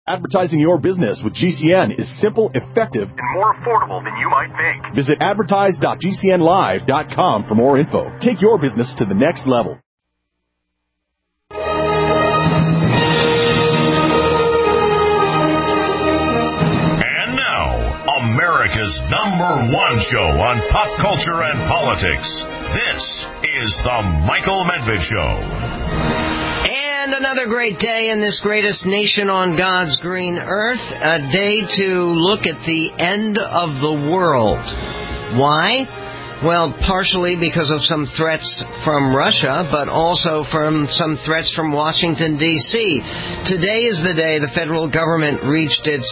Advertising your business with GCN is simple, effective, and more affordable than you might think. Visit advertise.gcnlive.com for more info. Take your business to the next level. And now, America's #1 show on pop culture and politics. This is The Michael Medved Show. And another great day in this greatest nation on God's green earth, a day to look at the end of the world. Why? Well, partially because of some threats from Russia, but also from some threats from Washington, D.C. Today is the day the federal government reached its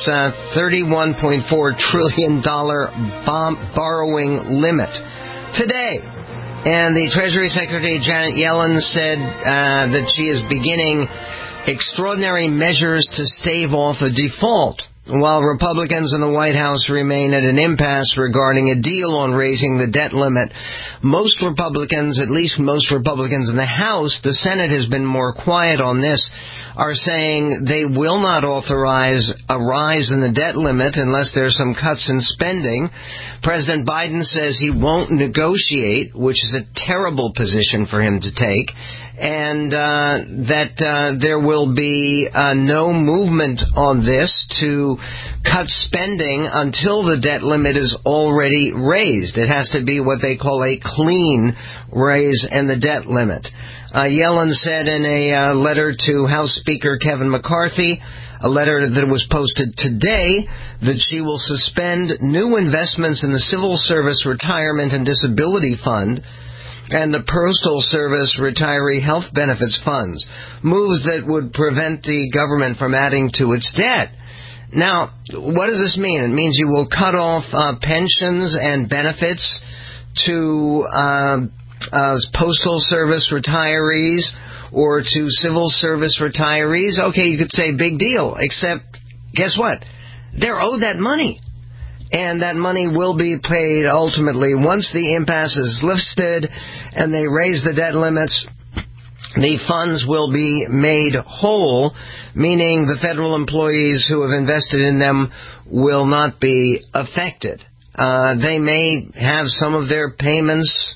$31.4 trillion borrowing limit. Today. And the Treasury Secretary Janet Yellen said that she is beginning extraordinary measures to stave off a default, while Republicans in the White House remain at an impasse regarding a deal on raising the debt limit. Most Republicans, at least most Republicans in the House, the Senate has been more quiet on this, are saying they will not authorize a rise in the debt limit unless there's some cuts in spending. President Biden says he won't negotiate, which is a terrible position for him to take, and that there will be no movement on this to cut spending until the debt limit is already raised. It has to be what they call a clean raise in the debt limit. Yellen said in a letter to House Speaker Kevin McCarthy, a letter that was posted today, that she will suspend new investments in the Civil Service Retirement and Disability Fund and the Postal Service Retiree Health Benefits Funds, moves that would prevent the government from adding to its debt. Now, what does this mean? It means you will cut off pensions and benefits to Postal Service retirees or to Civil Service retirees. Okay, you could say big deal, except guess what? They're owed that money. And that money will be paid ultimately once the impasse is lifted and they raise the debt limits. The funds will be made whole, meaning the federal employees who have invested in them will not be affected. They may have some of their payments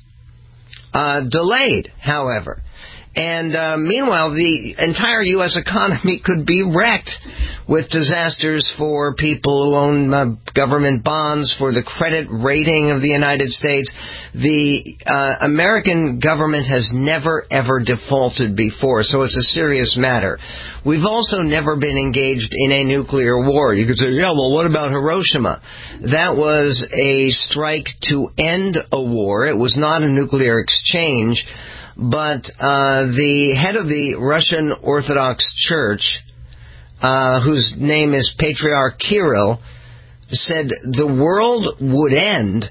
delayed, however. And meanwhile, the entire U.S. economy could be wrecked with disasters for people who own government bonds, for the credit rating of the United States. The American government has never, ever defaulted before, so it's a serious matter. We've also never been engaged in a nuclear war. You could say, yeah, well, what about Hiroshima? That was a strike to end a war. It was not a nuclear exchange. But the head of the Russian Orthodox Church, whose name is Patriarch Kirill, said the world would end,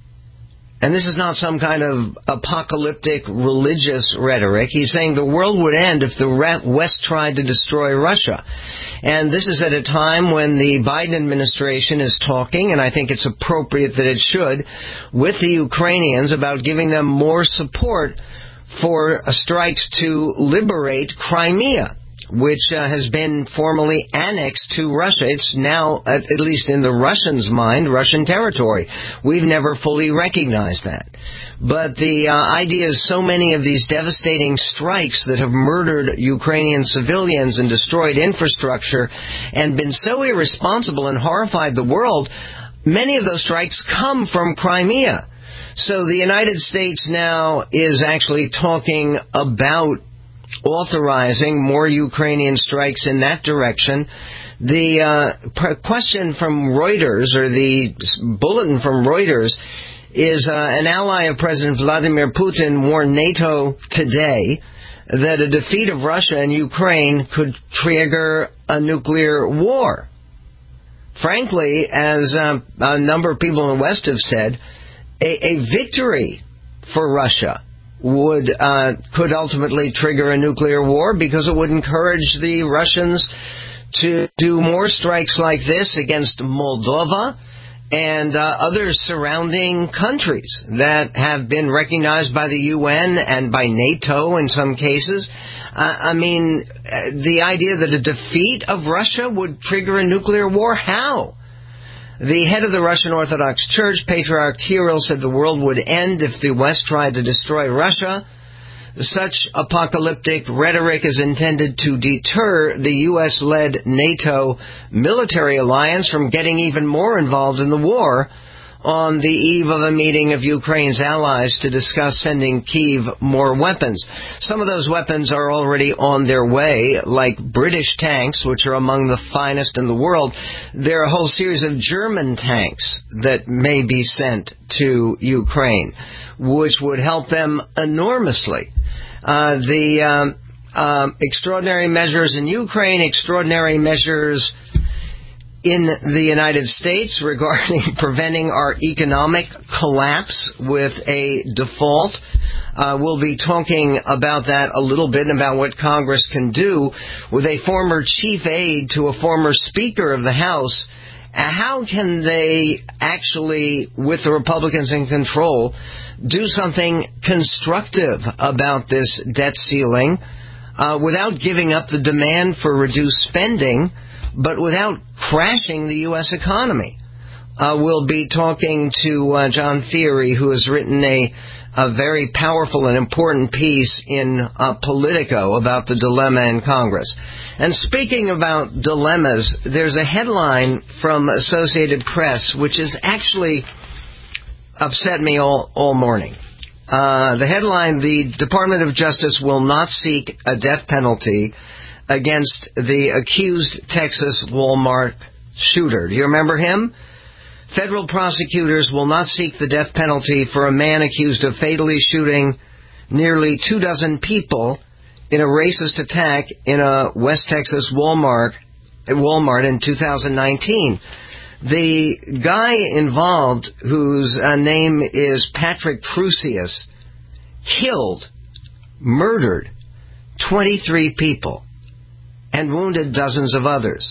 and this is not some kind of apocalyptic religious rhetoric. He's saying the world would end if the West tried to destroy Russia. And this is at a time when the Biden administration is talking, and I think it's appropriate that it should, with the Ukrainians about giving them more support for strikes to liberate Crimea, which has been formally annexed to Russia. It's now, at least in the Russians' mind, Russian territory. We've never fully recognized that. But the idea is so many of these devastating strikes that have murdered Ukrainian civilians and destroyed infrastructure and been so irresponsible and horrified the world, many of those strikes come from Crimea. So the United States now is actually talking about authorizing more Ukrainian strikes in that direction. The question from Reuters, or the bulletin from Reuters, is an ally of President Vladimir Putin warned NATO today that a defeat of Russia and Ukraine could trigger a nuclear war. Frankly, as a number of people in the West have said, a victory for Russia could ultimately trigger a nuclear war, because it would encourage the Russians to do more strikes like this against Moldova and other surrounding countries that have been recognized by the UN and by NATO in some cases. I mean, the idea that a defeat of Russia would trigger a nuclear war, how? The head of the Russian Orthodox Church, Patriarch Kirill, said the world would end if the West tried to destroy Russia. Such apocalyptic rhetoric is intended to deter the U.S.-led NATO military alliance from getting even more involved in the war on the eve of a meeting of Ukraine's allies to discuss sending Kyiv more weapons. Some of those weapons are already on their way, like British tanks, which are among the finest in the world. There are a whole series of German tanks that may be sent to Ukraine, which would help them enormously. The extraordinary measures in Ukraine, extraordinary measures in the United States regarding preventing our economic collapse with a default. We'll be talking about that a little bit, about what Congress can do with a former chief aide to a former Speaker of the House. How can they actually, with the Republicans in control, do something constructive about this debt ceiling without giving up the demand for reduced spending, but without crashing the U.S. economy? We'll be talking to John Theory, who has written a very powerful and important piece in Politico about the dilemma in Congress. And speaking about dilemmas, there's a headline from Associated Press which has actually upset me all morning. The headline, the Department of Justice will not seek a death penalty against the accused Texas Walmart shooter. Do you remember him? Federal prosecutors will not seek the death penalty for a man accused of fatally shooting nearly 24 people in a racist attack in a West Texas Walmart in 2019. The guy involved, whose name is Patrick Crusius, murdered 23 people and wounded dozens of others.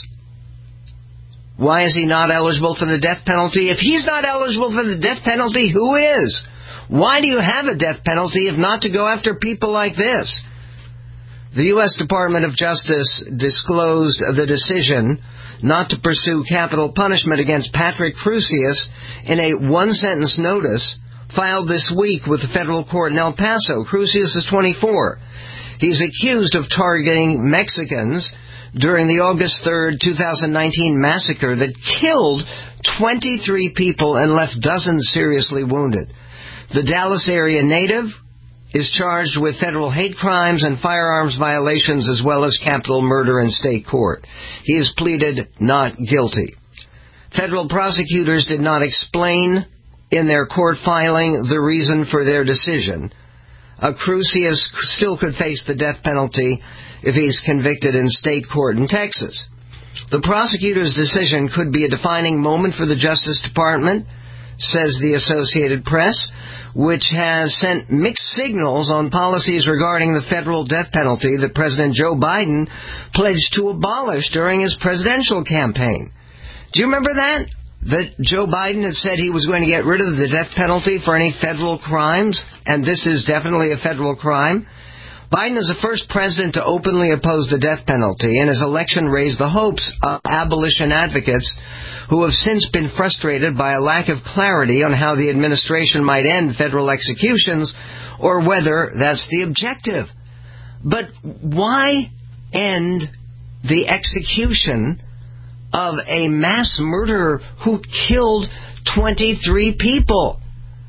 Why is he not eligible for the death penalty? If he's not eligible for the death penalty, who is? Why do you have a death penalty if not to go after people like this? The U.S. Department of Justice disclosed the decision not to pursue capital punishment against Patrick Crusius in a one-sentence notice filed this week with the federal court in El Paso. Crusius is 24. He's accused of targeting Mexicans during the August 3rd, 2019 massacre that killed 23 people and left dozens seriously wounded. The Dallas area native is charged with federal hate crimes and firearms violations as well as capital murder in state court. He has pleaded not guilty. Federal prosecutors did not explain in their court filing the reason for their decision. Crusius still could face the death penalty if he's convicted in state court in Texas. The prosecutor's decision could be a defining moment for the Justice Department, says the Associated Press, which has sent mixed signals on policies regarding the federal death penalty that President Joe Biden pledged to abolish during his presidential campaign. Do you remember that? That Joe Biden had said he was going to get rid of the death penalty for any federal crimes, and this is definitely a federal crime. Biden is the first president to openly oppose the death penalty, and his election raised the hopes of abolition advocates who have since been frustrated by a lack of clarity on how the administration might end federal executions or whether that's the objective. But why end the execution of a mass murderer who killed 23 people?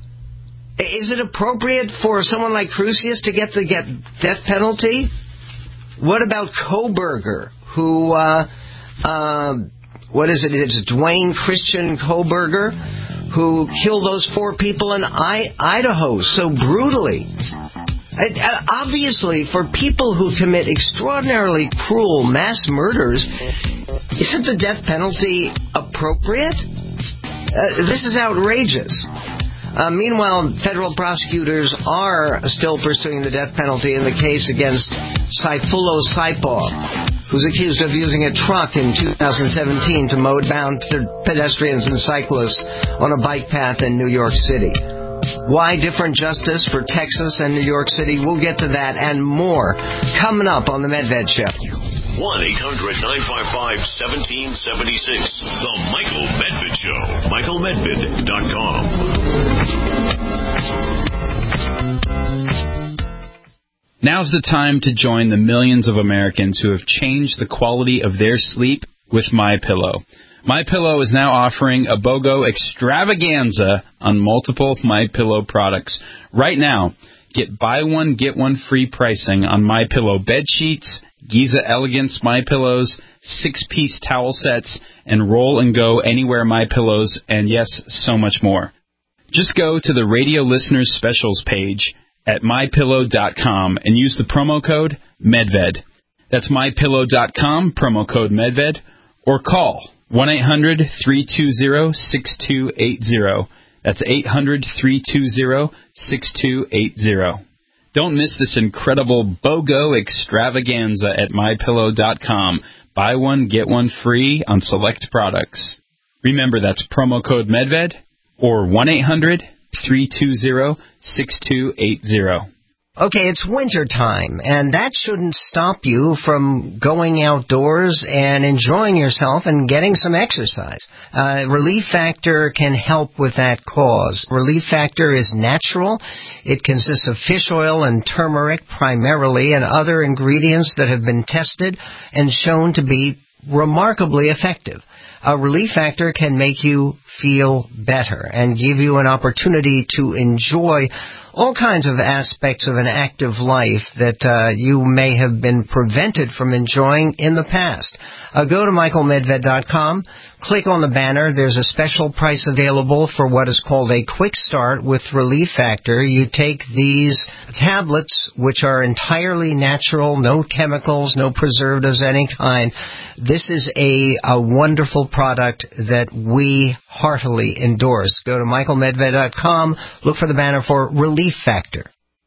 Is it appropriate for someone like Crusius to get the death penalty? What about Kohberger, who, it's Dwayne Christian Kohberger, who killed those 4 people in Idaho so brutally? Obviously, for people who commit extraordinarily cruel mass murders, isn't the death penalty appropriate? This is outrageous. Meanwhile, federal prosecutors are still pursuing the death penalty in the case against Sayfullo Saipov, who's accused of using a truck in 2017 to mow down pedestrians and cyclists on a bike path in New York City. Why different justice for Texas and New York City? We'll get to that and more coming up on the MedVed Show. 1-800-955-1776. The Michael Medved Show. MichaelMedved.com. Now's the time to join the millions of Americans who have changed the quality of their sleep with MyPillow. MyPillow is now offering a BOGO extravaganza on multiple MyPillow products. Right now, get buy one, get one free pricing on MyPillow bed sheets, Giza Elegance MyPillows, 6-piece towel sets, and Roll and Go Anywhere MyPillows, and yes, so much more. Just go to the Radio Listeners Specials page at MyPillow.com and use the promo code MedVed. That's MyPillow.com, promo code MedVed, or call 1-800-320-6280. That's 800-320-6280. Don't miss this incredible BOGO extravaganza at MyPillow.com. Buy one, get one free on select products. Remember, that's promo code MedVed or 1-800-320-6280. Okay, it's winter time, and that shouldn't stop you from going outdoors and enjoying yourself and getting some exercise. Relief Factor can help with that cause. Relief Factor is natural. It consists of fish oil and turmeric primarily, and other ingredients that have been tested and shown to be remarkably effective. Relief Factor can make you feel better and give you an opportunity to enjoy all kinds of aspects of an active life that you may have been prevented from enjoying in the past. Go to MichaelMedved.com, click on the banner. There's a special price available for what is called a quick start with Relief Factor. You take these tablets, which are entirely natural, no chemicals, no preservatives of any kind. This is a wonderful product that we heartily endorse. Go to MichaelMedved.com, look for the banner for Relief Factor.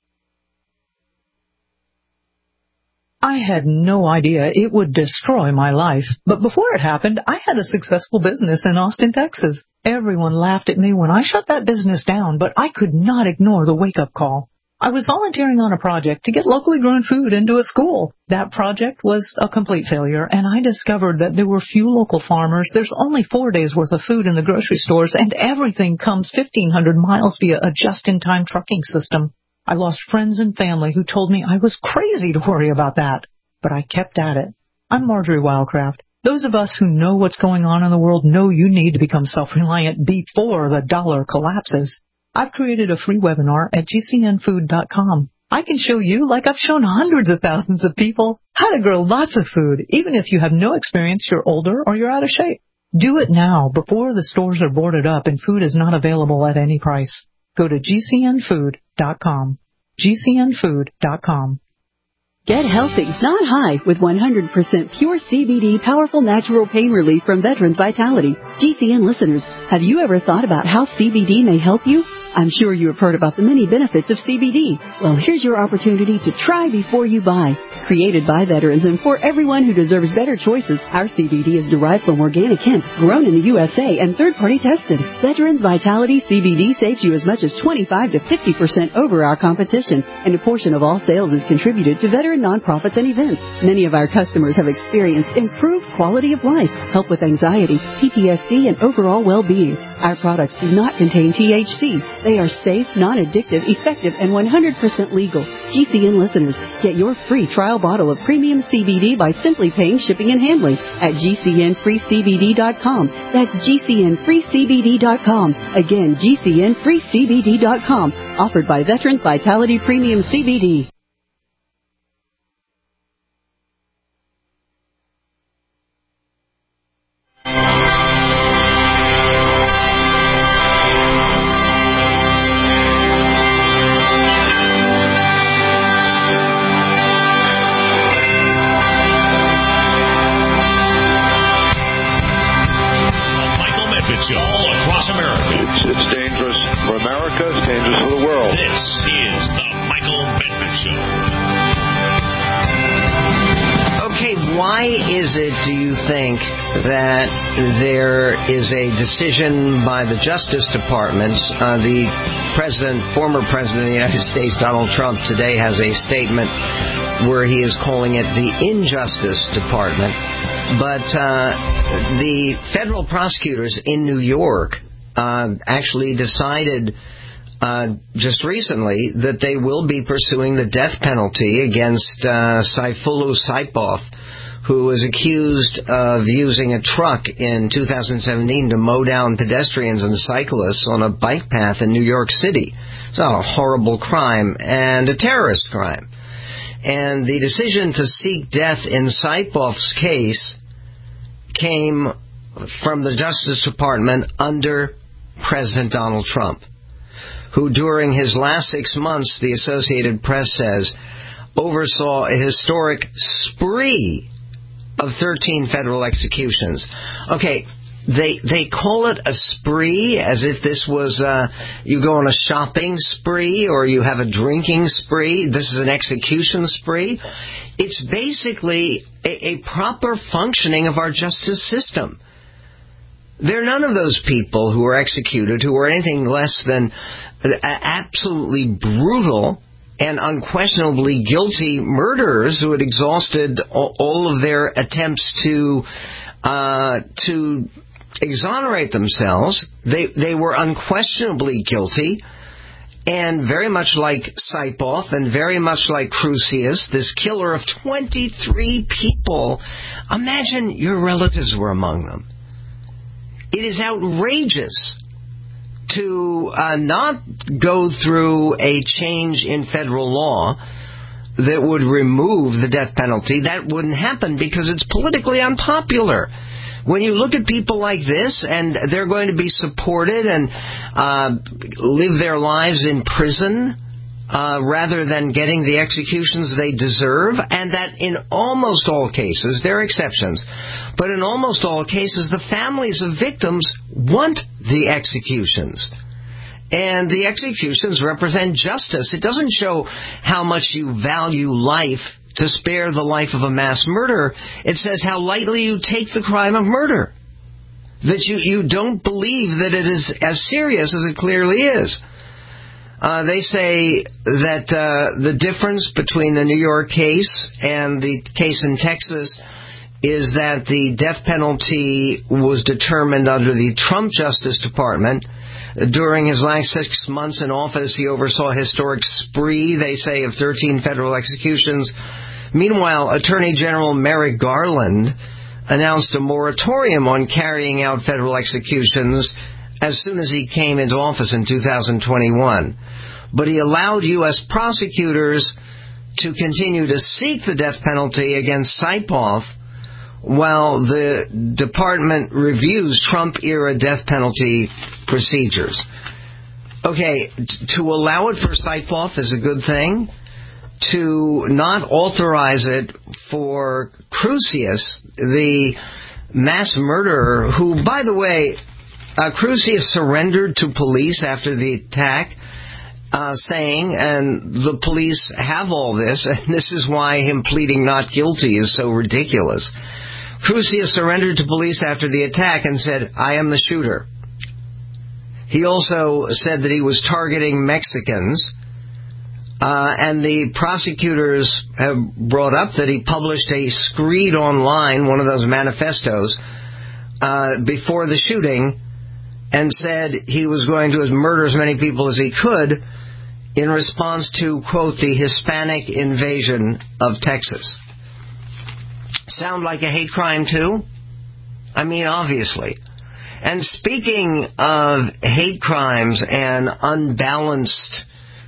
I had no idea it would destroy my life, but before it happened, I had a successful business in Austin, Texas. Everyone laughed at me when I shut that business down, but I could not ignore the wake-up call. I was volunteering on a project to get locally grown food into a school. That project was a complete failure, and I discovered that there were few local farmers. There's only 4 days' worth of food in the grocery stores, and everything comes 1,500 miles via a just-in-time trucking system. I lost friends and family who told me I was crazy to worry about that, but I kept at it. I'm Marjorie Wildcraft. Those of us who know what's going on in the world know you need to become self-reliant before the dollar collapses. I've created a free webinar at GCNfood.com. I can show you, like I've shown hundreds of thousands of people, how to grow lots of food, even if you have no experience, you're older, or you're out of shape. Do it now before the stores are boarded up and food is not available at any price. Go to GCNfood.com. GCNfood.com. Get healthy, not high, with 100% pure CBD powerful natural pain relief from Veterans Vitality. GCN listeners, have you ever thought about how CBD may help you? I'm sure you have heard about the many benefits of CBD. Well, here's your opportunity to try before you buy. Created by veterans and for everyone who deserves better choices, our CBD is derived from organic hemp, grown in the USA, and third-party tested. Veterans Vitality CBD saves you as much as 25 to 50% over our competition, and a portion of all sales is contributed to veteran nonprofits and events. Many of our customers have experienced improved quality of life, help with anxiety, PTSD, and overall well-being. Our products do not contain THC. They are safe, non-addictive, effective, and 100% legal. GCN listeners, get your free trial bottle of premium CBD by simply paying shipping and handling at GCNFreeCBD.com. That's GCNFreeCBD.com. Again, GCNFreeCBD.com. Offered by Veterans Vitality Premium CBD. It's dangerous for America. It's dangerous for the world. This is the Michael Medved Show. Okay, Why is it, do you think, that there is a decision by the Justice Department? The former President of the United States, Donald Trump, today has a statement where he is calling it the Injustice Department. But the federal prosecutors in New York actually decided just recently that they will be pursuing the death penalty against Sayfullo Saipov, who was accused of using a truck in 2017 to mow down pedestrians and cyclists on a bike path in New York City. It's a horrible crime and a terrorist crime. And the decision to seek death in Saipov's case came from the Justice Department under President Donald Trump, who during his last 6 months, the Associated Press says, oversaw a historic spree of 13 federal executions. Okay, they call it a spree as if this was, you go on a shopping spree or you have a drinking spree. This is an execution spree. It's basically a proper functioning of our justice system. There are none of those people who were executed who were anything less than absolutely brutal and unquestionably guilty murderers who had exhausted all of their attempts to exonerate themselves. They were unquestionably guilty, and very much like Saipov and very much like Crusius, this killer of 23 people. Imagine your relatives were among them. It is outrageous to not go through a change in federal law that would remove the death penalty. That wouldn't happen because it's politically unpopular. When you look at people like this and they're going to be supported and live their lives in prison rather than getting the executions they deserve, and that in almost all cases, there are exceptions, but in almost all cases, the families of victims want the executions. And the executions represent justice. It doesn't show how much you value life to spare the life of a mass murderer. It says how lightly you take the crime of murder. That you don't believe that it is as serious as it clearly is. They say that the difference between the New York case and the case in Texas is that the death penalty was determined under the Trump Justice Department. During his last 6 months in office, he oversaw a historic spree, they say, of 13 federal executions. Meanwhile, Attorney General Merrick Garland announced a moratorium on carrying out federal executions as soon as he came into office in 2021. But he allowed U.S. prosecutors to continue to seek the death penalty against Saipov while the department reviews Trump-era death penalty procedures. Okay, to allow it for Saipov is a good thing. To not authorize it for Crusius, the mass murderer, who, by the way, Crusius surrendered to police after the attack, saying, and the police have all this, and this is why him pleading not guilty is so ridiculous. Crusius surrendered to police after the attack and said, "I am the shooter." He also said that he was targeting Mexicans, and the prosecutors have brought up that he published a screed online, one of those manifestos, before the shooting, and said he was going to murder as many people as he could in response to, quote, the Hispanic invasion of Texas. Sound like a hate crime too? I mean, obviously. And speaking of hate crimes and unbalanced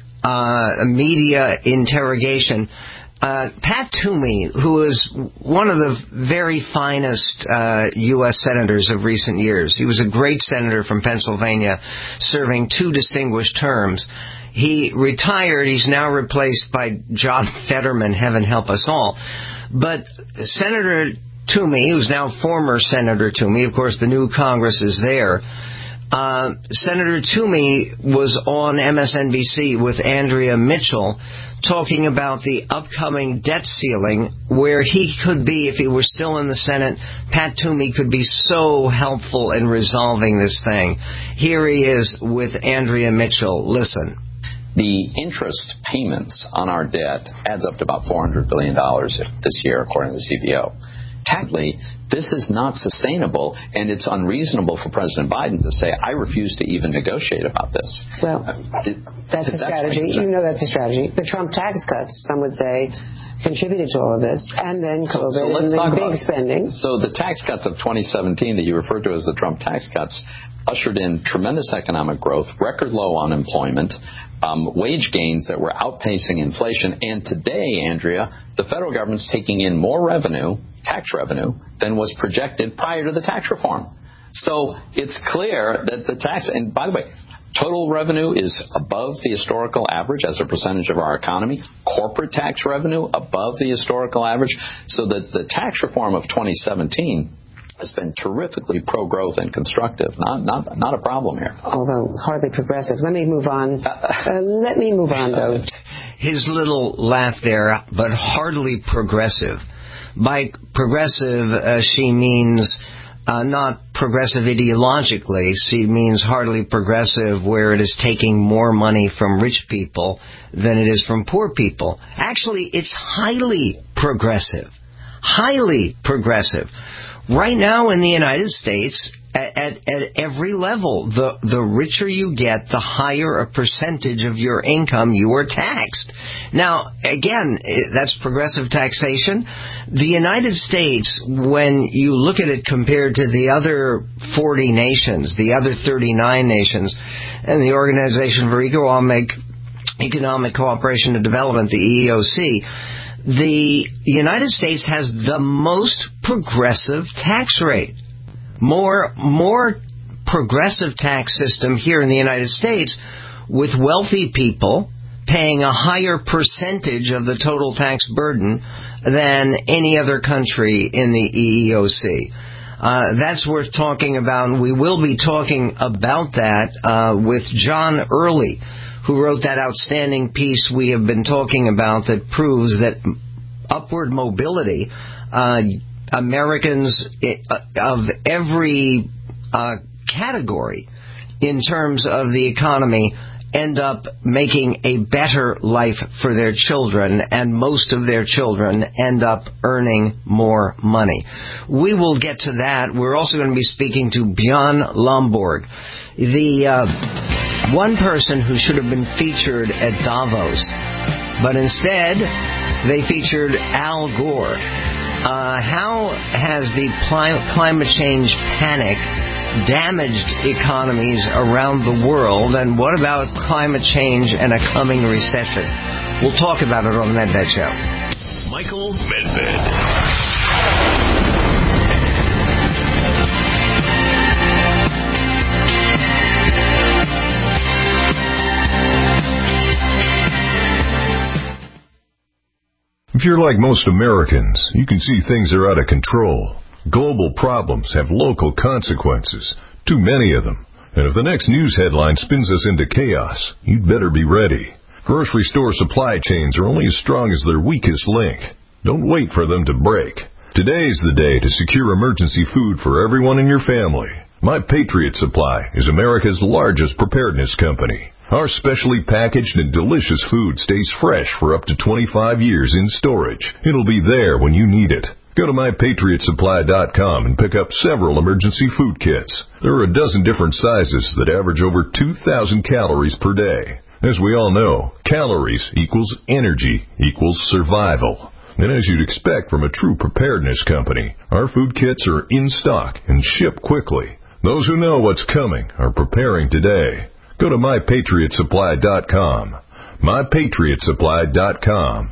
media interrogation, Pat Toomey, who is one of the very finest U.S. senators of recent years, he was a great senator from Pennsylvania, serving 2 distinguished terms. He retired. He's now replaced by John Fetterman, heaven help us all. But Senator Toomey, who's now former Senator Toomey, of course the new Congress is there, Senator Toomey was on MSNBC with Andrea Mitchell talking about the upcoming debt ceiling, where he could be, if he were still in the Senate, Pat Toomey could be so helpful in resolving this thing. Here he is with Andrea Mitchell. Listen. The interest payments on our debt adds up to about $400 billion this year, according to the CBO. Tactically, this is not sustainable, and it's unreasonable for President Biden to say, I refuse to even negotiate about this. Well, that's a strategy. You know that's a strategy. The Trump tax cuts, some would say, contributed to all of this, and then COVID and the big spending. So the tax cuts of 2017 that you referred to as the Trump tax cuts ushered in tremendous economic growth, record low unemployment, wage gains that were outpacing inflation. And today, Andrea, the federal government's taking in more revenue, tax revenue, than was projected prior to the tax reform. So it's clear that the tax, and by the way, total revenue is above the historical average as a percentage of our economy. Corporate tax revenue above the historical average. So that the tax reform of 2017 has been terrifically pro-growth and constructive. Not a problem here. Although hardly progressive. Let me move on. Though. His little laugh there, but hardly progressive. By progressive, she means not progressive ideologically. She means hardly progressive where it is taking more money from rich people than it is from poor people. Actually, it's highly progressive. Highly progressive. Right now in the United States, at every level, the richer you get, the higher a percentage of your income you are taxed. Now, again, that's progressive taxation. The United States, when you look at it compared to the other 40 nations, the other 39 nations, and the Organization for Economic Cooperation and Development, the EEOC, the United States has the most progressive tax rate. More progressive tax system here in the United States, with wealthy people paying a higher percentage of the total tax burden than any other country in the EEOC. That's worth talking about, and we will be talking about that with John Early, who wrote that outstanding piece we have been talking about that proves that upward mobility, Americans of every category in terms of the economy end up making a better life for their children, and most of their children end up earning more money. We will get to that. We're also going to be speaking to Bjorn Lomborg, the one person who should have been featured at Davos, but instead they featured Al Gore. How has the climate change panic damaged economies around the world, and what about climate change and a coming recession? We'll talk about it on the Medved Show. Michael Medved. If you're like most Americans, you can see things are out of control. Global problems have local consequences, too many of them. And if the next news headline spins us into chaos, you'd better be ready. Grocery store supply chains are only as strong as their weakest link. Don't wait for them to break. Today's the day to secure emergency food for everyone in your family. My Patriot Supply is America's largest preparedness company. Our specially packaged and delicious food stays fresh for up to 25 years in storage. It'll be there when you need it. Go to MyPatriotSupply.com and pick up several emergency food kits. There are a dozen different sizes that average over 2,000 calories per day. As we all know, calories equals energy equals survival. And as you'd expect from a true preparedness company, our food kits are in stock and ship quickly. Those who know what's coming are preparing today. Go to MyPatriotSupply.com. MyPatriotSupply.com.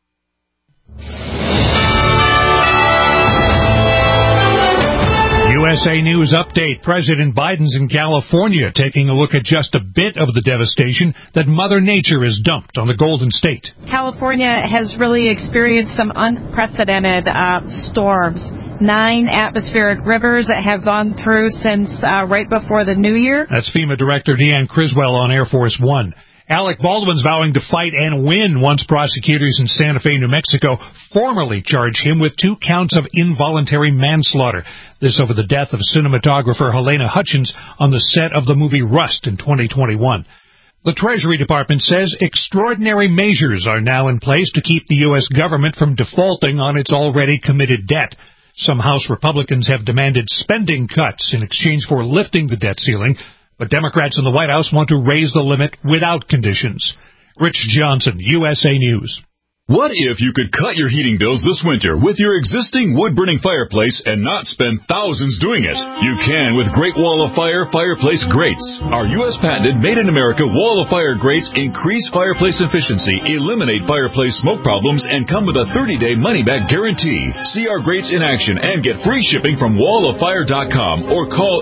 U.S. USA News Update. President Biden's in California taking a look at just a bit of the devastation that Mother Nature has dumped on the Golden State. California has really experienced some unprecedented storms. 9 atmospheric rivers that have gone through since right before the new year. That's FEMA Director Deanne Criswell on Air Force One. Alec Baldwin's vowing to fight and win once prosecutors in Santa Fe, New Mexico, formally charge him with 2 counts of involuntary manslaughter. This over the death of cinematographer Helena Hutchins on the set of the movie Rust in 2021. The Treasury Department says extraordinary measures are now in place to keep the U.S. government from defaulting on its already committed debt. Some House Republicans have demanded spending cuts in exchange for lifting the debt ceiling, but Democrats in the White House want to raise the limit without conditions. Rich Johnson, USA News. What if you could cut your heating bills this winter with your existing wood-burning fireplace and not spend thousands doing it? You can with Great Wall of Fire fireplace grates. Our U.S. patented made-in-America Wall of Fire grates increase fireplace efficiency, eliminate fireplace smoke problems, and come with a 30-day money-back guarantee. See our grates in action and get free shipping from walloffire.com or call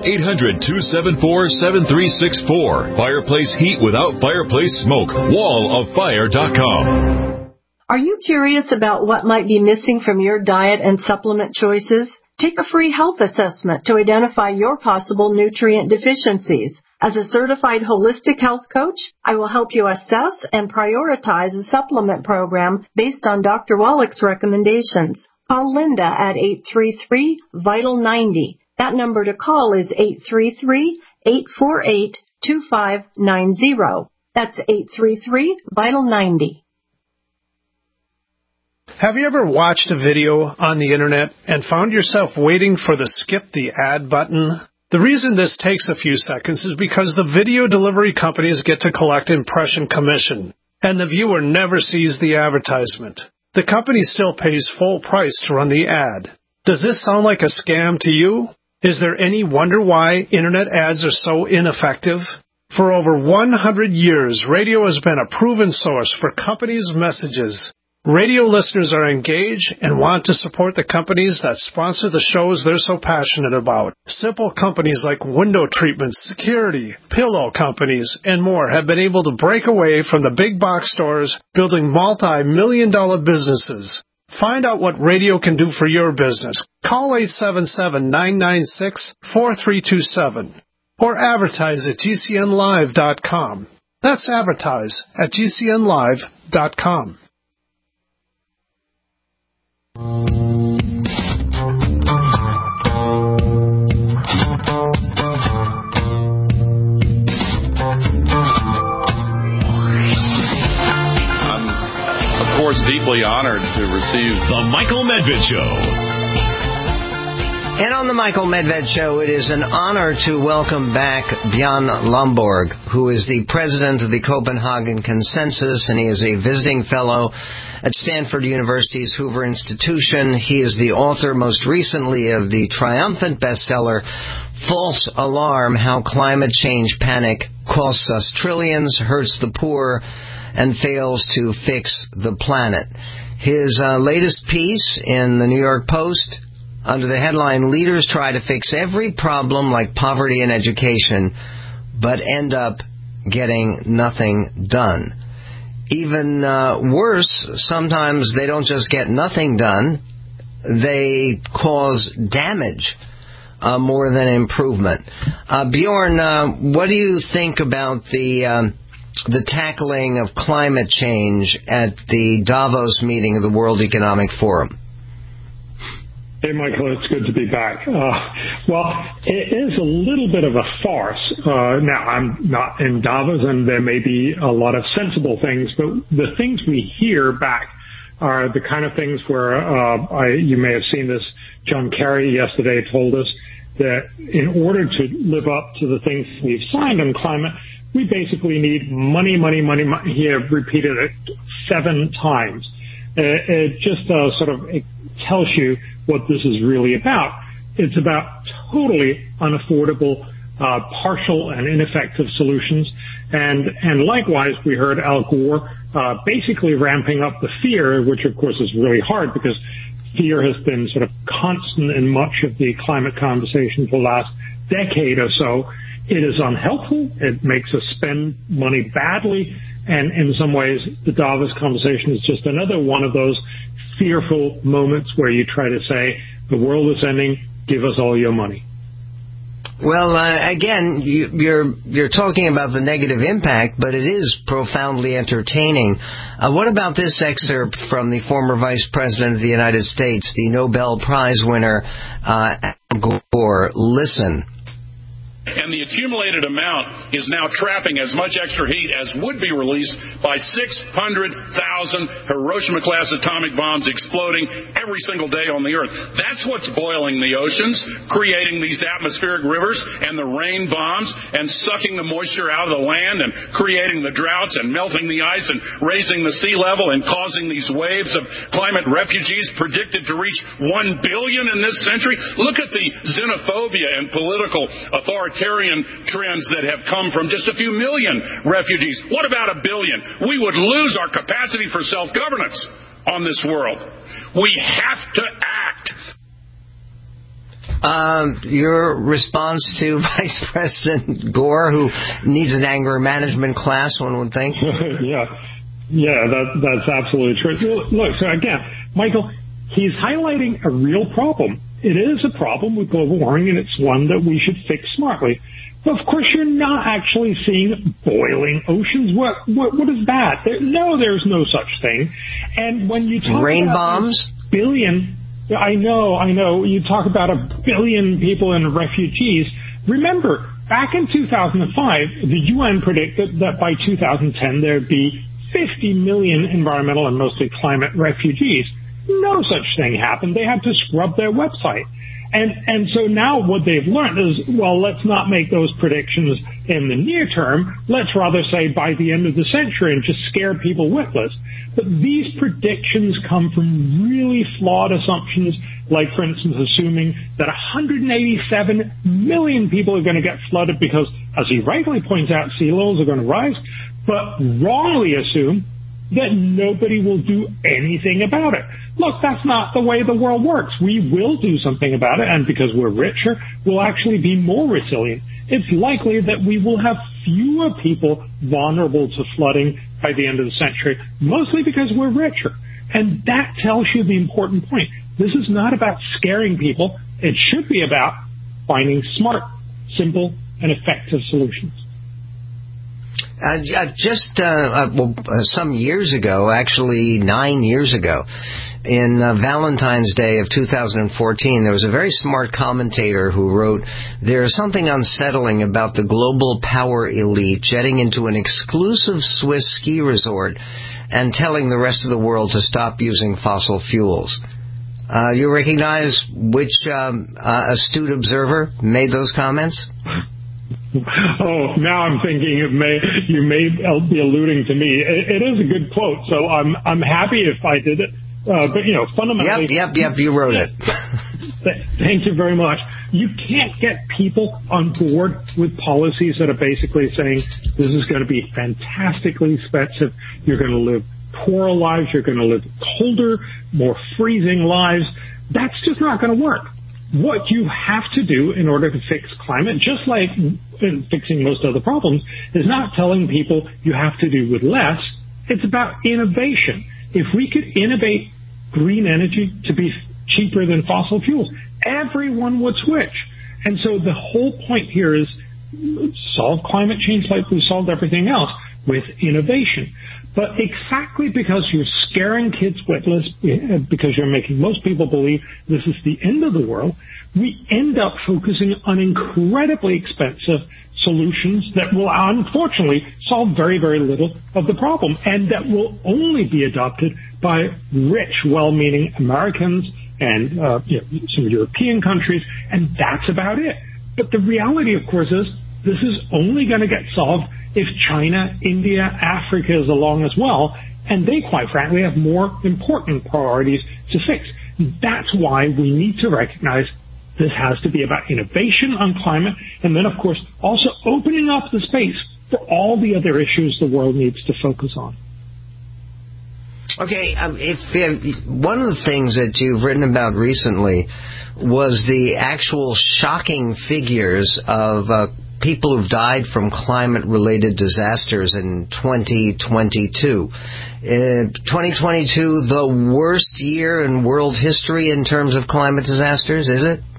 800-274-7364. Fireplace heat without fireplace smoke. walloffire.com. Are you curious about what might be missing from your diet and supplement choices? Take a free health assessment to identify your possible nutrient deficiencies. As a certified holistic health coach, I will help you assess and prioritize a supplement program based on Dr. Wallach's recommendations. Call Linda at 833-VITAL-90. That number to call is 833-848-2590. That's 833-VITAL-90. Have you ever watched a video on the internet and found yourself waiting for the skip the ad button? The reason this takes a few seconds is because the video delivery companies get to collect impression commission, and the viewer never sees the advertisement. The company still pays full price to run the ad. Does this sound like a scam to you? Is there any wonder why internet ads are so ineffective? For over 100 years, radio has been a proven source for companies' messages. Radio listeners are engaged and want to support the companies that sponsor the shows they're so passionate about. Simple companies like window treatments, security, pillow companies, and more have been able to break away from the big box stores, building multi-million-dollar businesses. Find out what radio can do for your business. Call 877-996-4327 or advertise at GCNlive.com. That's advertise at GCNlive.com. Of course, deeply honored to receive The Michael Medved Show. And on The Michael Medved Show, it is an honor to welcome back Björn Lomborg, who is the president of the Copenhagen Consensus, and he is a visiting fellow at Stanford University's Hoover Institution. He is the author, most recently, of the triumphant bestseller, False Alarm, How Climate Change Panic Costs Us Trillions, Hurts the Poor, and Fails to Fix the Planet. His latest piece in the New York Post, under the headline, Leaders Try to Fix Every Problem Like Poverty and Education, but end up getting nothing done. Even worse, sometimes they don't just get nothing done, they cause damage more than improvement. Bjorn, what do you think about the tackling of climate change at the Davos meeting of the World Economic Forum? Hey, Michael, it's good to be back. Well, it is a little bit of a farce. Now, I'm not in Davos, and there may be a lot of sensible things, but the things we hear back are the kind of things where, you may have seen this, John Kerry yesterday told us that in order to live up to the things we've signed on climate, we basically need money, money, money, money. He repeated it 7 times. It just it tells you what this is really about. It's about totally unaffordable, partial and ineffective solutions. And likewise, we heard Al Gore basically ramping up the fear, which of course is really hard because fear has been sort of constant in much of the climate conversation for the last decade or so. It is unhelpful. It makes us spend money badly. And in some ways, the Davos conversation is just another one of those fearful moments where you try to say, the world is ending, give us all your money. Well, again, you're talking about the negative impact, but it is profoundly entertaining. What about this excerpt from the former Vice President of the United States, the Nobel Prize winner, Al Gore? Listen. And the accumulated amount is now trapping as much extra heat as would be released by 600,000 Hiroshima-class atomic bombs exploding every single day on the Earth. That's what's boiling the oceans, creating these atmospheric rivers and the rain bombs, and sucking the moisture out of the land, and creating the droughts, and melting the ice, and raising the sea level, and causing these waves of climate refugees predicted to reach 1 billion in this century. Look at the xenophobia and political authoritarian trends that have come from just a few million refugees. What about 1 billion? We would lose our capacity for self-governance on this world. We have to act. Your response to Vice President Gore, who needs an anger management class, one would think? That's absolutely true. Look, so again, Michael, he's highlighting a real problem. It is a problem with global warming, and it's one that we should fix smartly. But of course, you're not actually seeing boiling oceans. What is that? There's no such thing. And when you talk rain about bombs, billion, I know. You talk about 1 billion people and refugees. Remember, back in 2005, the UN predicted that by 2010 there'd be 50 million environmental and mostly climate refugees. No such thing happened. They had to scrub their website. And so now what they've learned is, well, let's not make those predictions in the near term. Let's rather say by the end of the century and just scare people witless. But these predictions come from really flawed assumptions, like, for instance, assuming that 187 million people are going to get flooded because, as he rightly points out, sea levels are going to rise, but wrongly assume that nobody will do anything about it. Look, that's not the way the world works. We will do something about it, and because we're richer, we'll actually be more resilient. It's likely that we will have fewer people vulnerable to flooding by the end of the century, mostly because we're richer. And that tells you the important point. This is not about scaring people. It should be about finding smart, simple, and effective solutions. Some years ago, actually 9 years ago, in Valentine's Day of 2014, there was a very smart commentator who wrote, "There's something unsettling about the global power elite jetting into an exclusive Swiss ski resort and telling the rest of the world to stop using fossil fuels." You recognize which astute observer made those comments? Oh, now I'm thinking you may be alluding to me. It is a good quote, so I'm happy if I did it. But fundamentally, yep, you wrote it. Thank you very much. You can't get people on board with policies that are basically saying this is going to be fantastically expensive. You're going to live poorer lives. You're going to live colder, more freezing lives. That's just not going to work. What you have to do in order to fix climate, just like in fixing most other problems, is not telling people you have to do with less. It's about innovation. If we could innovate green energy to be cheaper than fossil fuels, everyone would switch. And so the whole point here is solve climate change like we solved everything else, with innovation. But exactly because you're scaring kids witless, because you're making most people believe this is the end of the world, we end up focusing on incredibly expensive solutions that will unfortunately solve very, very little of the problem, and that will only be adopted by rich, well-meaning Americans and some European countries, and that's about it. But the reality, of course, is this is only going to get solved if China, India, Africa is along as well, and they, quite frankly, have more important priorities to fix. That's why we need to recognize this has to be about innovation on climate, and then, of course, also opening up the space for all the other issues the world needs to focus on. Okay, one of the things that you've written about recently was the actual shocking figures of people who've died from climate-related disasters in 2022. 2022, the worst year in world history in terms of climate disasters, is it?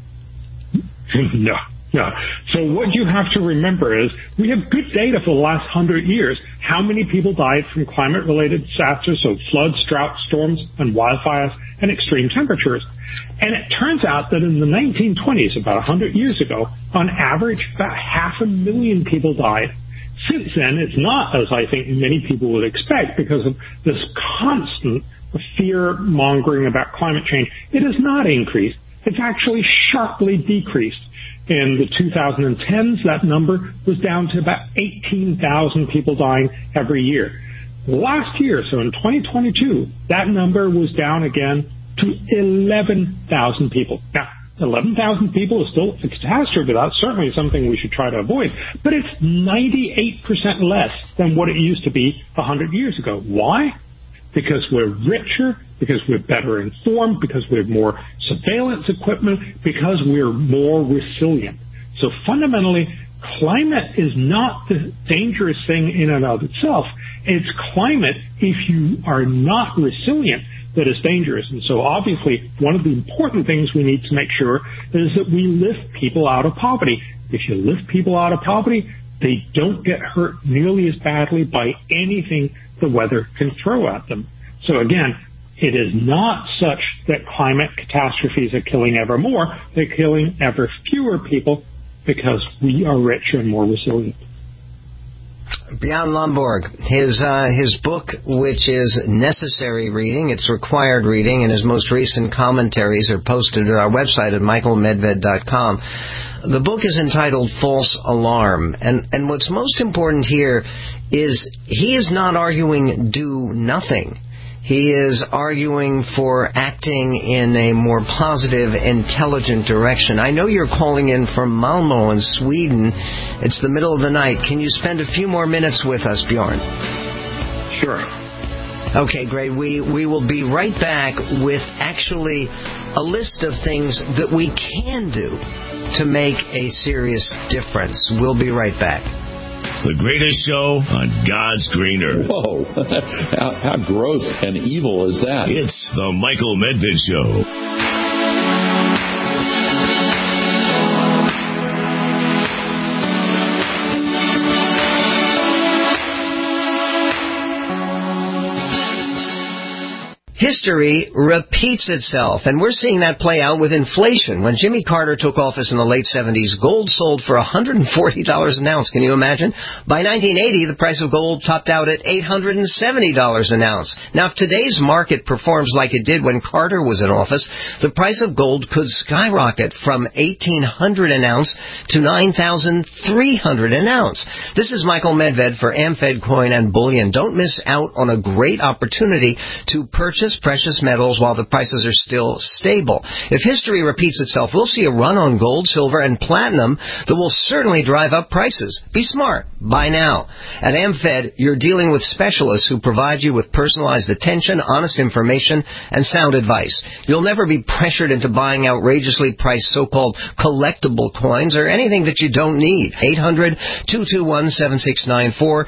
No. So what you have to remember is we have good data for the last 100 years. How many people died from climate-related disasters, so floods, droughts, storms, and wildfires, and extreme temperatures. And it turns out that in the 1920s, about 100 years ago, on average, about 500,000 people died. Since then, it's not, as I think many people would expect, because of this constant fear-mongering about climate change. It has not increased. It's actually sharply decreased. In the 2010s, that number was down to about 18,000 people dying every year. Last year, so in 2022, that number was down again to 11,000 people. Now, 11,000 people is still a catastrophe. That's certainly something we should try to avoid. But it's 98% less than what it used to be 100 years ago. Why? Because we're richer, because we're better informed, because we have more surveillance equipment, because we're more resilient. So fundamentally, climate is not the dangerous thing in and of itself. It's climate, if you are not resilient, that is dangerous. And so obviously, one of the important things we need to make sure is that we lift people out of poverty. If you lift people out of poverty, they don't get hurt nearly as badly by anything the weather can throw at them. So again, it is not such that climate catastrophes are killing ever more. They're killing ever fewer people because we are richer and more resilient. Bjorn Lomborg, his book, which is necessary reading, it's required reading, and his most recent commentaries are posted at our website at michaelmedved.com. The book is entitled False Alarm, and what's most important here is he is not arguing do nothing. He is arguing for acting in a more positive, intelligent direction. I know you're calling in from Malmö in Sweden. It's the middle of the night. Can you spend a few more minutes with us, Bjorn? Sure. Okay, great. We will be right back with actually a list of things that we can do to make a serious difference. We'll be right back. The greatest show on God's green earth. Whoa, how gross and evil is that? It's the Michael Medved Show. History repeats itself, and we're seeing that play out with inflation. When Jimmy Carter took office in the late 70s, gold sold for $140 an ounce. Can you imagine? By 1980, the price of gold topped out at $870 an ounce. Now, if today's market performs like it did when Carter was in office, the price of gold could skyrocket from $1,800 an ounce to $9,300 an ounce. This is Michael Medved for AmFed Coin and Bullion. Don't miss out on a great opportunity to purchase precious metals while the prices are still stable. If history repeats itself, we'll see a run on gold, silver, and platinum that will certainly drive up prices. Be smart. Buy now. At AmFed, you're dealing with specialists who provide you with personalized attention, honest information, and sound advice. You'll never be pressured into buying outrageously priced so-called collectible coins or anything that you don't need. 800-221-7694,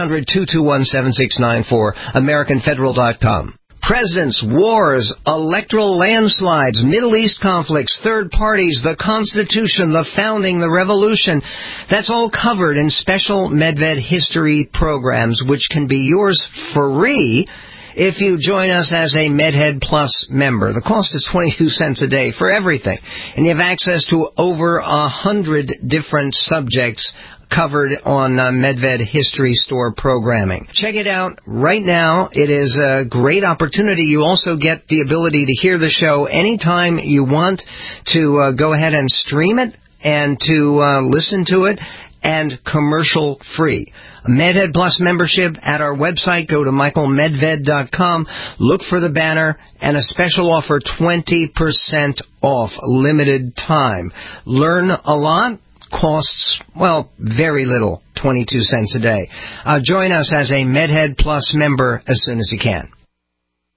800-221-7694, AmericanFederal.com. Presidents, wars, electoral landslides, Middle East conflicts, third parties, the Constitution, the founding, the revolution. That's all covered in special Medved history programs, which can be yours free if you join us as a MedHead Plus member. The cost is 22 cents a day for everything, and you have access to over 100 different subjects covered on Medved History Store programming. Check it out right now. It is a great opportunity. You also get the ability to hear the show anytime you want, to go ahead and stream it and to listen to it, and commercial free. MedHead Plus membership at our website. Go to michaelmedved.com. Look for the banner and a special offer, 20% off, limited time. Learn a lot. Costs, well, very little, 22 cents a day. Join us as a MedHead Plus member as soon as you can.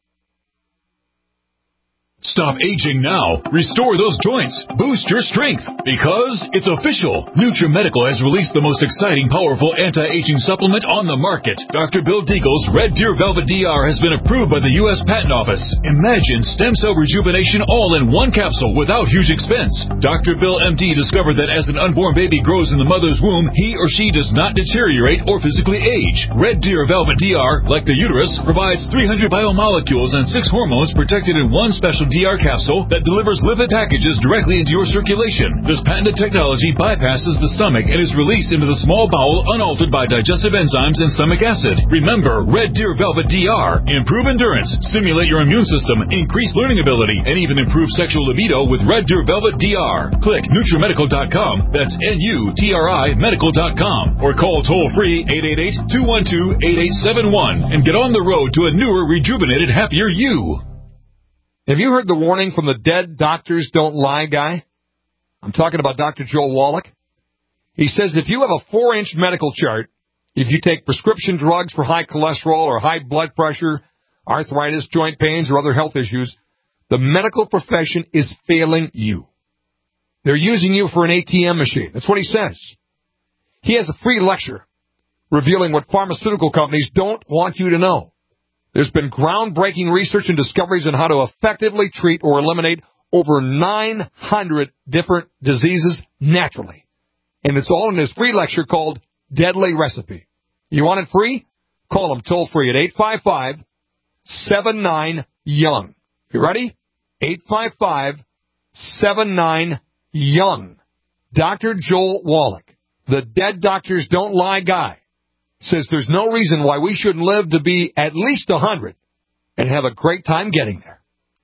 Stop aging now. Restore those joints. Boost your strength. Because it's official. NutriMedical has released the most exciting, powerful anti-aging supplement on the market. Dr. Bill Deagle's Red Deer Velvet DR has been approved by the U.S. Patent Office. Imagine stem cell rejuvenation all in one capsule without huge expense. Dr. Bill MD discovered that as an unborn baby grows in the mother's womb, he or she does not deteriorate or physically age. Red Deer Velvet DR, like the uterus, provides 300 biomolecules and 6 hormones protected in one special DR capsule that delivers lipid packages directly into your circulation. This patented technology bypasses the stomach and is released into the small bowel unaltered by digestive enzymes and stomach acid. Remember, Red Deer Velvet DR. Improve endurance, stimulate your immune system, increase learning ability, and even improve sexual libido with Red Deer Velvet DR. Click NutriMedical.com. That's NUTRI Medical.com. Or call toll-free 888-212-8871 and get on the road to a newer, rejuvenated, happier you. Have you heard the warning from the Dead Doctors Don't Lie guy? I'm talking about Dr. Joel Wallach. He says if you have a 4-inch medical chart, if you take prescription drugs for high cholesterol or high blood pressure, arthritis, joint pains, or other health issues, the medical profession is failing you. They're using you for an ATM machine. That's what he says. He has a free lecture revealing what pharmaceutical companies don't want you to know. There's been groundbreaking research and discoveries on how to effectively treat or eliminate over 900 different diseases naturally. And it's all in this free lecture called Deadly Recipe. You want it free? Call them toll-free at 855-79-YOUNG. You ready? 855-79-YOUNG. Dr. Joel Wallach, the Dead Doctors Don't Lie guy, says there's no reason why we shouldn't live to be at least 100 and have a great time getting there.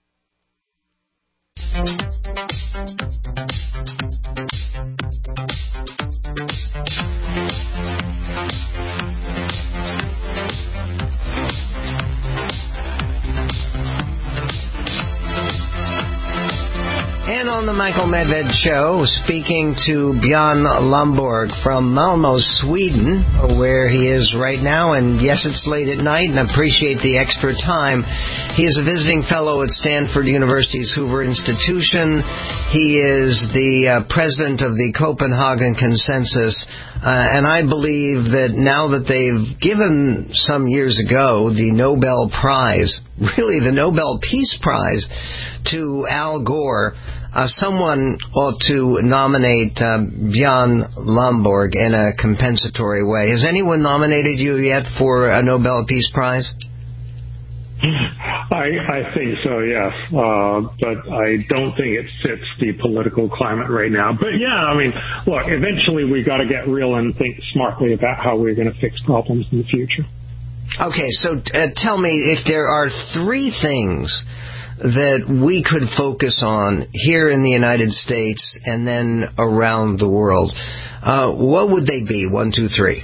And on the Michael Medved Show, speaking to Björn Lomborg from Malmö, Sweden, where he is right now. And yes, it's late at night, and I appreciate the extra time. He is a visiting fellow at Stanford University's Hoover Institution. He is the president of the Copenhagen Consensus. And I believe that now that they've given some years ago the Nobel Prize, really the Nobel Peace Prize, to Al Gore, someone ought to nominate Björn Lomborg in a compensatory way. Has anyone nominated you yet for a Nobel Peace Prize? I think so, yes. But I don't think it fits the political climate right now. But yeah, I mean, look, eventually we got to get real and think smartly about how we're going to fix problems in the future. Okay, so tell me if there are 3 things that we could focus on here in the United States and then around the world. What would they be? 1, 2, 3.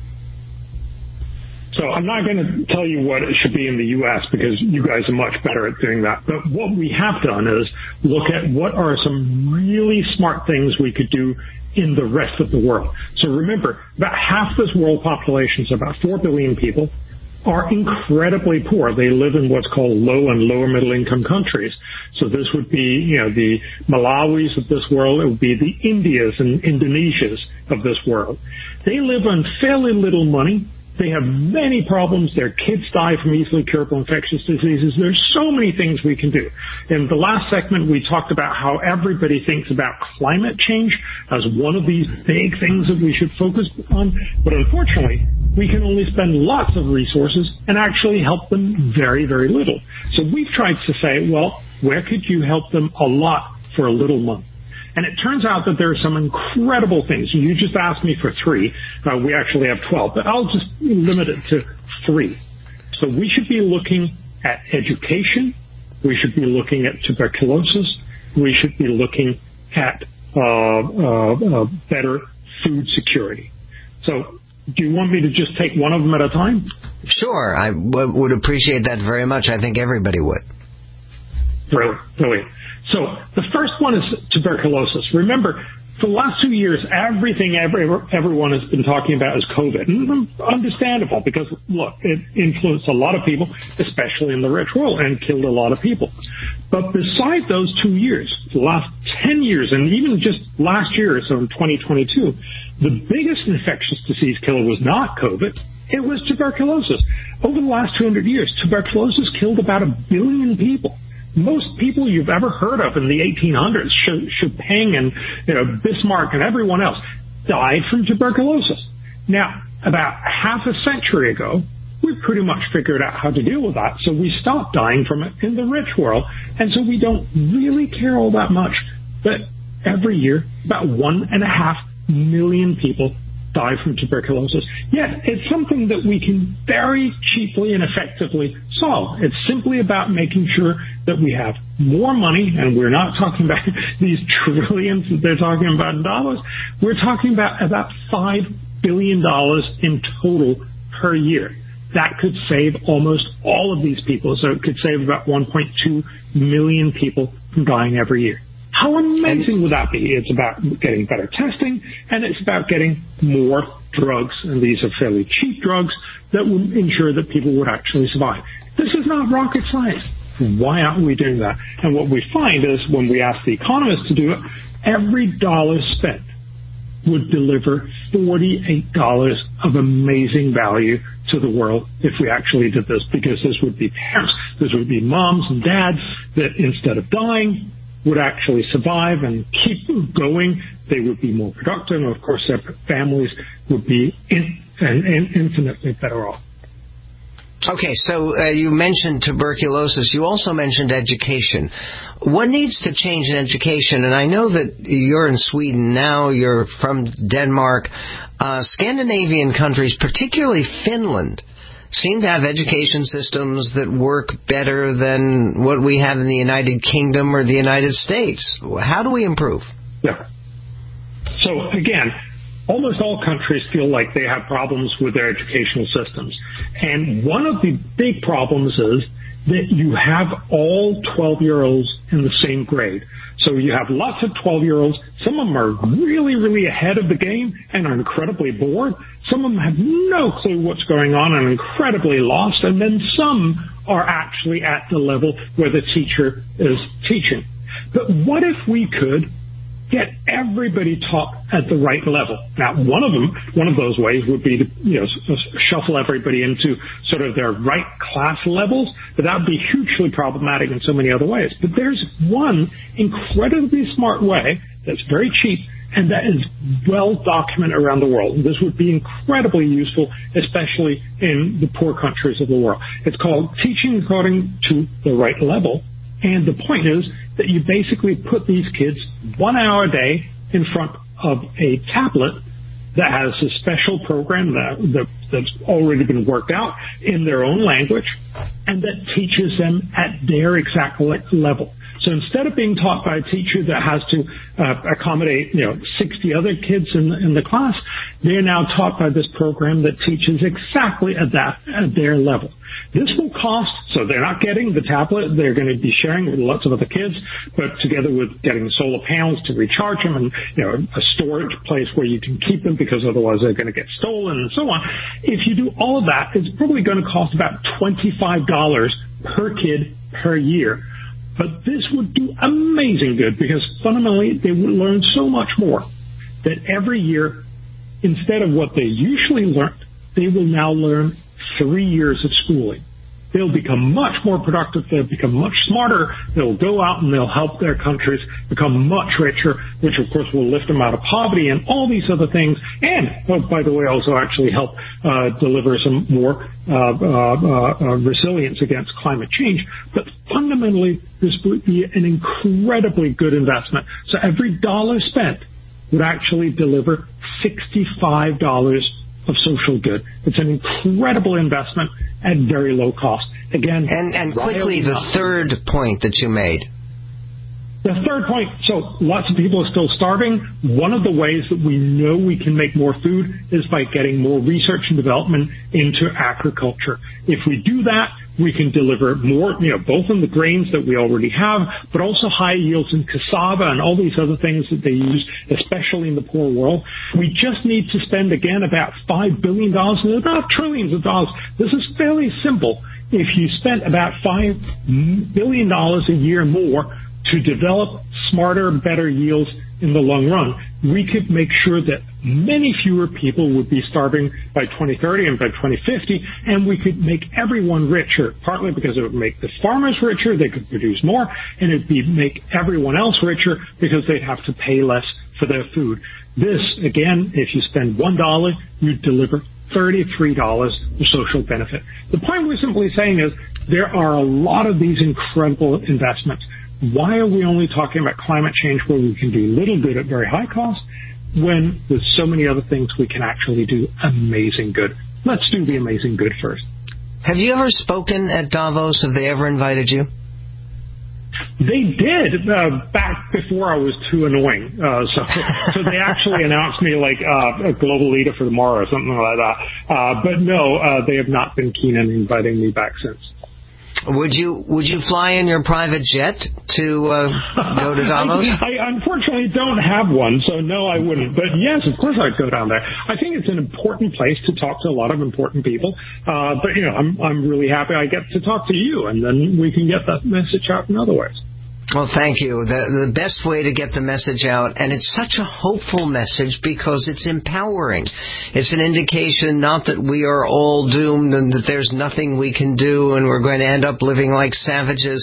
So I'm not going to tell you what it should be in the U.S. because you guys are much better at doing that. But what we have done is look at what are some really smart things we could do in the rest of the world. So remember, about half this world population, so about 4 billion people, are incredibly poor. They live in what's called low and lower middle income countries. So this would be, the Malawis of this world. It would be the Indias and Indonesias of this world. They live on fairly little money. They have many problems. Their kids die from easily curable infectious diseases. There's so many things we can do. In the last segment, we talked about how everybody thinks about climate change as one of these big things that we should focus on. But unfortunately, we can only spend lots of resources and actually help them very, very little. So we've tried to say, well, where could you help them a lot for a little money? And it turns out that there are some incredible things. You just asked me for 3. We actually have 12, but I'll just limit it to 3. So we should be looking at education. We should be looking at tuberculosis. We should be looking at better food security. So do you want me to just take one of them at a time? Sure. I would appreciate that very much. I think everybody would. Brilliant. So the first one is tuberculosis. Remember, For the last 2 years, everything everyone has been talking about is COVID. And understandable, because, look, it influenced a lot of people, especially in the rich world, and killed a lot of people. But beside those 2 years, the last 10 years, and even just last year, so in 2022, the biggest infectious disease killer was not COVID. It was tuberculosis. Over the last 200 years, tuberculosis killed about 1 billion people. Most people you've ever heard of in the 1800s, Chopin and Bismarck and everyone else, died from tuberculosis. Now, about half a century ago, we pretty much figured out how to deal with that, so we stopped dying from it in the rich world, and so we don't really care all that much. But every year, about 1.5 million people die from tuberculosis. Yet it's something that we can very cheaply and effectively solve. It's simply about making sure that we have more money, and we're not talking about these trillions that they're talking about in Davos. We're talking about $5 billion in total per year. That could save almost all of these people. So it could save about 1.2 million people from dying every year. How amazing would that be? It's about getting better testing, and it's about getting more drugs, and these are fairly cheap drugs that will ensure that people would actually survive. This is not rocket science. Why aren't we doing that? And what we find is when we ask the economists to do it, every dollar spent would deliver $48 of amazing value to the world if we actually did this, because this would be parents, this would be moms and dads that instead of dying would actually survive and keep going. They would be more productive, and of course their families would be infinitely better off. Okay, so you mentioned tuberculosis. You also mentioned education. What needs to change in education? And I know that you're in Sweden now, you're from Denmark. Scandinavian countries, particularly Finland, seem to have education systems that work better than what we have in the United Kingdom or the United States. How do we improve? Yeah. So, again, almost all countries feel like they have problems with their educational systems. And one of the big problems is that you have all 12-year-olds in the same grade. So you have lots of 12-year-olds. Some of them are really, really ahead of the game and are incredibly bored. Some of them have no clue what's going on and are incredibly lost. And then some are actually at the level where the teacher is teaching. But what if we could get everybody taught at the right level? Now, one of those ways would be to shuffle everybody into sort of their right class levels, but that would be hugely problematic in so many other ways. But there's one incredibly smart way that's very cheap and that is well documented around the world. This would be incredibly useful, especially in the poor countries of the world. It's called teaching according to the right level. And the point is that you basically put these kids 1 hour a day in front of a tablet that has a special program that's already been worked out in their own language and that teaches them at their exact level. So instead of being taught by a teacher that has to accommodate 60 other kids in the class, they're now taught by this program that teaches exactly at their level. This will cost, so they're not getting the tablet, they're going to be sharing with lots of other kids, but together with getting solar panels to recharge them and a storage place where you can keep them because otherwise they're going to get stolen and so on. If you do all of that, it's probably going to cost about $25 per kid per year. But this would do amazing good because fundamentally they would learn so much more that every year, instead of what they usually learned, they will now learn 3 years of schooling. They'll become much more productive. They'll become much smarter. They'll go out and they'll help their countries become much richer, which of course will lift them out of poverty and all these other things. And, by the way, also actually help deliver some more resilience against climate change. But fundamentally, this would be an incredibly good investment. So every dollar spent would actually deliver $65 of social good. It's an incredible investment at very low cost. Again, and quickly, the third point that you made. The third point, so lots of people are still starving. One of the ways that we know we can make more food is by getting more research and development into agriculture. If we do that, we can deliver more, both in the grains that we already have, but also high yields in cassava and all these other things that they use, especially in the poor world. We just need to spend, again, about $5 billion, and about trillions of dollars. This is fairly simple. If you spent about $5 billion a year more to develop smarter, better yields in the long run, we could make sure that many fewer people would be starving by 2030 and by 2050, and we could make everyone richer, partly because it would make the farmers richer, they could produce more, and it would make everyone else richer because they'd have to pay less for their food. This, again, if you spend $1, you deliver $33 of social benefit. The point we're simply saying is there are a lot of these incredible investments. Why are we only talking about climate change where we can do little good at very high cost when there's so many other things we can actually do amazing good? Let's do the amazing good first. Have you ever spoken at Davos? Have they ever invited you? They did back before I was too annoying. So they actually announced me like a global leader for tomorrow or something like that. But no, they have not been keen on inviting me back since. Would you fly in your private jet to go to Davos? I unfortunately don't have one, so no, I wouldn't. But yes, of course I'd go down there. I think it's an important place to talk to a lot of important people. But I'm really happy I get to talk to you, and then we can get that message out in other ways. Well, thank you. The best way to get the message out, and it's such a hopeful message because it's empowering. It's an indication not that we are all doomed and that there's nothing we can do and we're going to end up living like savages.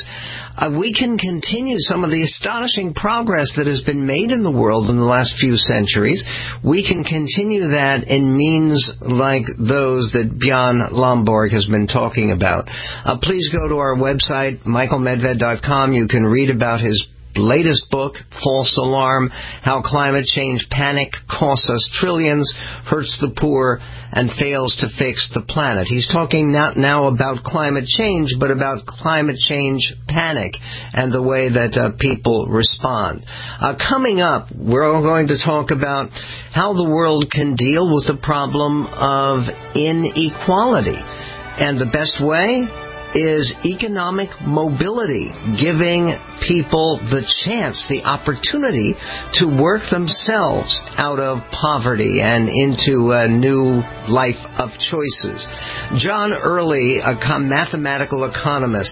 We can continue some of the astonishing progress that has been made in the world in the last few centuries. We can continue that in means like those that Bjorn Lomborg has been talking about. Please go to our website, michaelmedved.com. You can read about his latest book, False Alarm, How Climate Change Panic Costs Us Trillions, Hurts the Poor, and Fails to Fix the Planet. He's talking not now about climate change, but about climate change panic and the way that people respond. Coming up, we're going to talk about how the world can deal with the problem of inequality. And the best way is economic mobility, giving people the chance, the opportunity to work themselves out of poverty and into a new life of choices. John Early, a mathematical economist,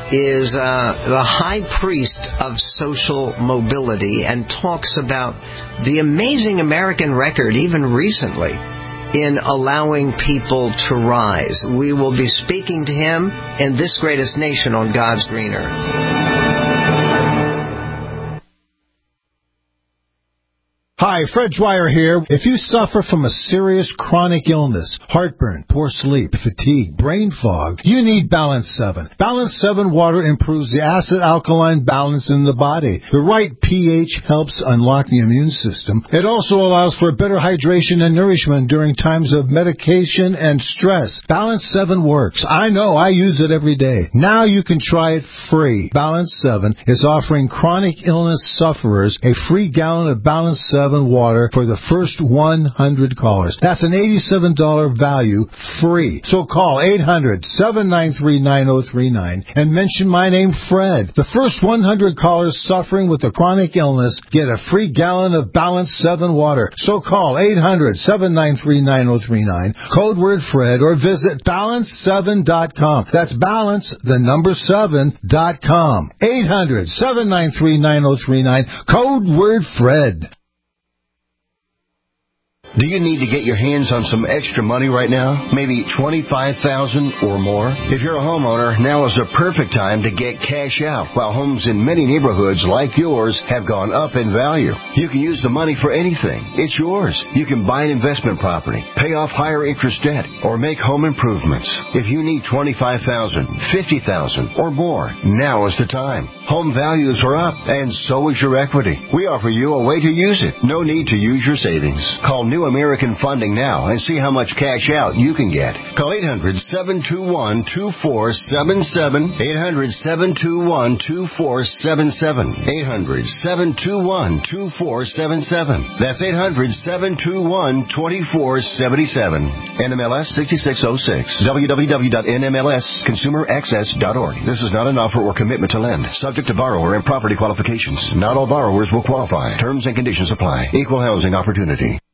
is the high priest of social mobility and talks about the amazing American record, even recently, in allowing people to rise. We will be speaking to him in This Greatest Nation on God's Green Earth. Hi, Fred Dwyer here. If you suffer from a serious chronic illness, heartburn, poor sleep, fatigue, brain fog, you need Balance 7. Balance 7 water improves the acid-alkaline balance in the body. The right pH helps unlock the immune system. It also allows for better hydration and nourishment during times of medication and stress. Balance 7 works. I know, I use it every day. Now you can try it free. Balance 7 is offering chronic illness sufferers a free gallon of Balance 7 water for the first 100 callers. That's an $87 value free. So call 800-793-9039 and mention my name, Fred. The first 100 callers suffering with a chronic illness get a free gallon of Balance 7 water. So call 800-793-9039, code word Fred, or visit balance7.com. That's balance, the number 7.com. 800-793-9039, code word Fred. Do you need to get your hands on some extra money right now? Maybe $25,000 or more? If you're a homeowner, now is the perfect time to get cash out while homes in many neighborhoods like yours have gone up in value. You can use the money for anything. It's yours. You can buy an investment property, pay off higher interest debt, or make home improvements. If you need $25,000, $50,000 or more, now is the time. Home values are up, and so is your equity. We offer you a way to use it. No need to use your savings. Call New All-American funding now and see how much cash out you can get. Call 800-721-2477. 800-721-2477. 800-721-2477. That's 800-721-2477. NMLS 6606. www.nmlsconsumeraccess.org. This is not an offer or commitment to lend. Subject to borrower and property qualifications. Not all borrowers will qualify. Terms and conditions apply. Equal housing opportunity.